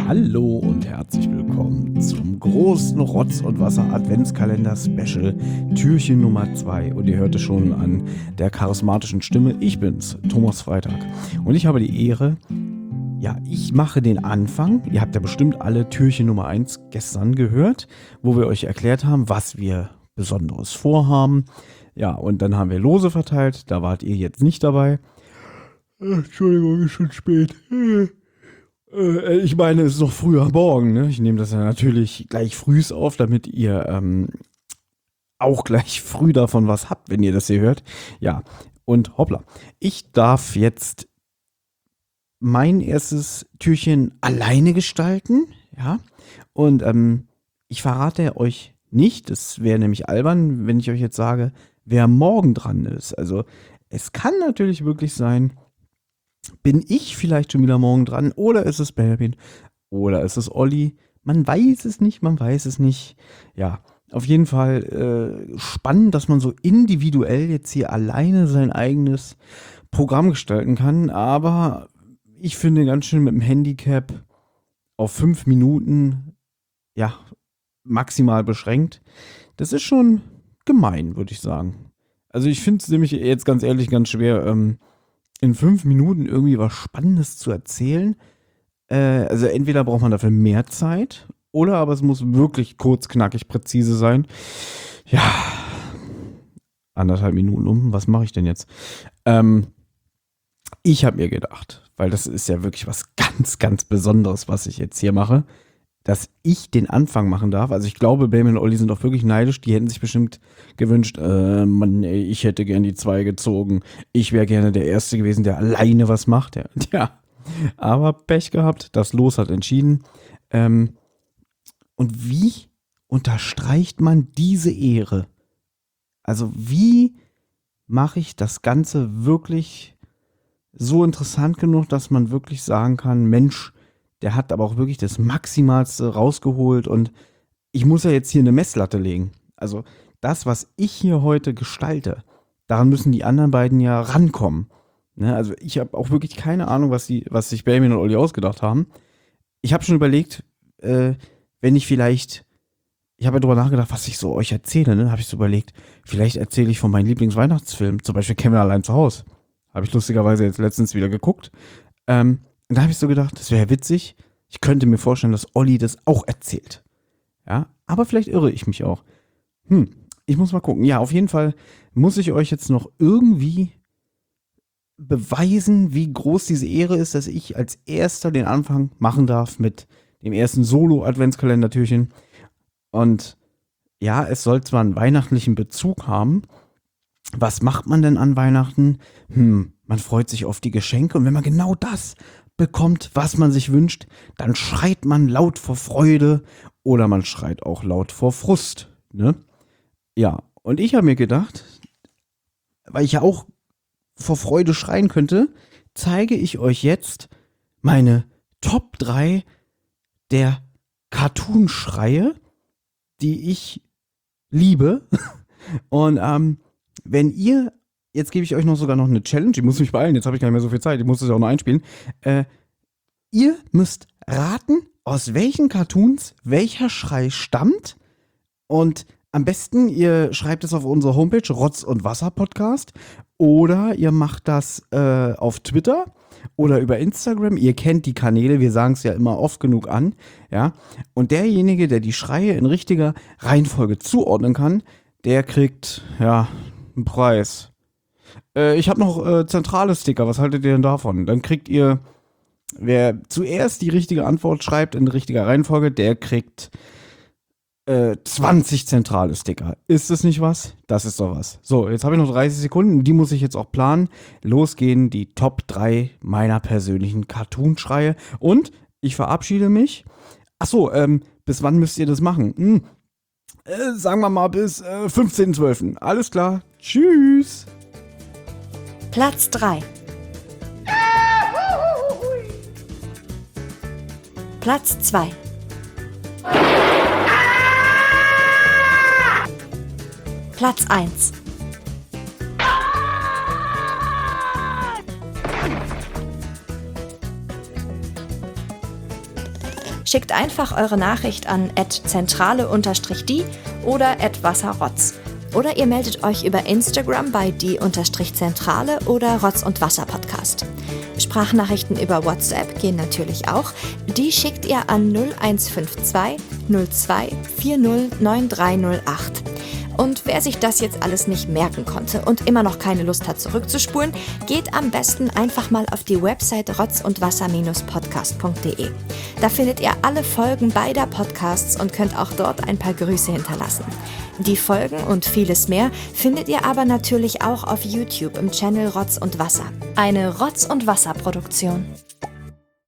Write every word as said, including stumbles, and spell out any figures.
Hallo und herzlich willkommen zum großen Rotz und Wasser Adventskalender Special Türchen Nummer zwei. Und ihr hört es schon an der charismatischen Stimme. Ich bin's, Thomas Freitag. Und ich habe die Ehre, ja, ich mache den Anfang. Ihr habt ja bestimmt alle Türchen Nummer eins gestern gehört, wo wir euch erklärt haben, was wir Besonderes vorhaben. Ja, und dann haben wir Lose verteilt. Da wart ihr jetzt nicht dabei. Entschuldigung, ist schon spät. Äh, ich meine, es ist noch früher Morgen, ne? Ich nehme das ja natürlich gleich frühs auf, damit ihr ähm, auch gleich früh davon was habt, wenn ihr das hier hört. Ja, und hoppla. Ich darf jetzt mein erstes Türchen alleine gestalten, ja. Und ähm, ich verrate euch nicht, es wäre nämlich albern, wenn ich euch jetzt sage, wer morgen dran ist. Also es kann natürlich wirklich sein, bin ich vielleicht schon wieder morgen dran oder ist es Benjamin oder ist es Olli? Man weiß es nicht, man weiß es nicht. Ja, auf jeden Fall äh, spannend, dass man so individuell jetzt hier alleine sein eigenes Programm gestalten kann. Aber ich finde ganz schön mit dem Handicap auf fünf Minuten, ja, maximal beschränkt. Das ist schon gemein, würde ich sagen. Also ich finde es nämlich jetzt ganz ehrlich ganz schwer, ähm, in fünf Minuten irgendwie was Spannendes zu erzählen. Äh, also entweder braucht man dafür mehr Zeit oder aber es muss wirklich kurz, knackig, präzise sein. Ja, anderthalb Minuten um. Was mache ich denn jetzt? Ähm, ich habe mir gedacht, weil das ist ja wirklich was ganz, ganz Besonderes, was ich jetzt hier mache, dass ich den Anfang machen darf. Also ich glaube, Benjamin und Olli sind auch wirklich neidisch. Die hätten sich bestimmt gewünscht, äh, Mann, ey, ich hätte gern die zwei gezogen. Ich wäre gerne der Erste gewesen, der alleine was macht. Ja, ja. Aber Pech gehabt, das Los hat entschieden. Ähm, und wie unterstreicht man diese Ehre? Also wie mache ich das Ganze wirklich so interessant genug, dass man wirklich sagen kann, Mensch, der hat aber auch wirklich das Maximalste rausgeholt und ich muss ja jetzt hier eine Messlatte legen. Also das, was ich hier heute gestalte, daran müssen die anderen beiden ja rankommen. Ne? Also ich habe auch wirklich keine Ahnung, was, die, was sich Benjamin und Olli ausgedacht haben. Ich habe schon überlegt, äh, wenn ich vielleicht, ich habe ja drüber nachgedacht, was ich so euch erzähle, ne? Habe ich so überlegt, vielleicht erzähle ich von meinem Lieblingsweihnachtsfilm, zum Beispiel Kevin allein zu Hause. Habe ich lustigerweise jetzt letztens wieder geguckt. Ähm, Und da habe ich so gedacht, das wäre witzig. Ich könnte mir vorstellen, dass Olli das auch erzählt. Ja, aber vielleicht irre ich mich auch. Hm, ich muss mal gucken. Ja, auf jeden Fall muss ich euch jetzt noch irgendwie beweisen, wie groß diese Ehre ist, dass ich als Erster den Anfang machen darf mit dem ersten Solo-Adventskalender-Türchen. Und ja, es soll zwar einen weihnachtlichen Bezug haben. Was macht man denn an Weihnachten? Hm, man freut sich auf die Geschenke und wenn man genau das bekommt, was man sich wünscht, dann schreit man laut vor Freude oder man schreit auch laut vor Frust, ne? Ja, und ich habe mir gedacht, weil ich ja auch vor Freude schreien könnte, zeige ich euch jetzt meine Top drei der Cartoon-Schreie, die ich liebe. Und ähm, wenn ihr, jetzt gebe ich euch noch sogar noch eine Challenge, ich muss mich beeilen, jetzt habe ich gar nicht mehr so viel Zeit, ich muss das ja auch noch einspielen. Äh, ihr müsst raten, aus welchen Cartoons welcher Schrei stammt und am besten, ihr schreibt es auf unsere Homepage, Rotz und Wasser Podcast, oder ihr macht das äh, auf Twitter oder über Instagram. Ihr kennt die Kanäle, wir sagen es ja immer oft genug an, ja. Und derjenige, der die Schreie in richtiger Reihenfolge zuordnen kann, der kriegt, ja, einen Preis. Äh, ich habe noch äh, zentrale Sticker, was haltet ihr denn davon? Dann kriegt ihr, wer zuerst die richtige Antwort schreibt in richtiger Reihenfolge, der kriegt äh, zwanzig zentrale Sticker. Ist das nicht was? Das ist doch was. So, jetzt habe ich noch dreißig Sekunden, die muss ich jetzt auch planen. Los gehen die Top drei meiner persönlichen Cartoon-Schreie. Und ich verabschiede mich. Achso, ähm, bis wann müsst ihr das machen? Hm. Äh, sagen wir mal bis äh, fünfzehnten zwölften Alles klar. Tschüss. Platz drei. Platz zwei. Platz eins. Schickt einfach eure Nachricht an at zentrale-die oder at wasserrotz. Oder ihr meldet euch über Instagram bei die-zentrale oder Rotz und Wasser Podcast. Sprachnachrichten über WhatsApp gehen natürlich auch. Die schickt ihr an null eins fünf zwei null zwei vier null neun drei null acht. Und wer sich das jetzt alles nicht merken konnte und immer noch keine Lust hat zurückzuspulen, geht am besten einfach mal auf die Website rotz und wasser podcast punkt de. Da findet ihr alle Folgen beider Podcasts und könnt auch dort ein paar Grüße hinterlassen. Die Folgen und vieles mehr findet ihr aber natürlich auch auf YouTube im Channel Rotz und Wasser. Eine Rotz und Wasser Produktion.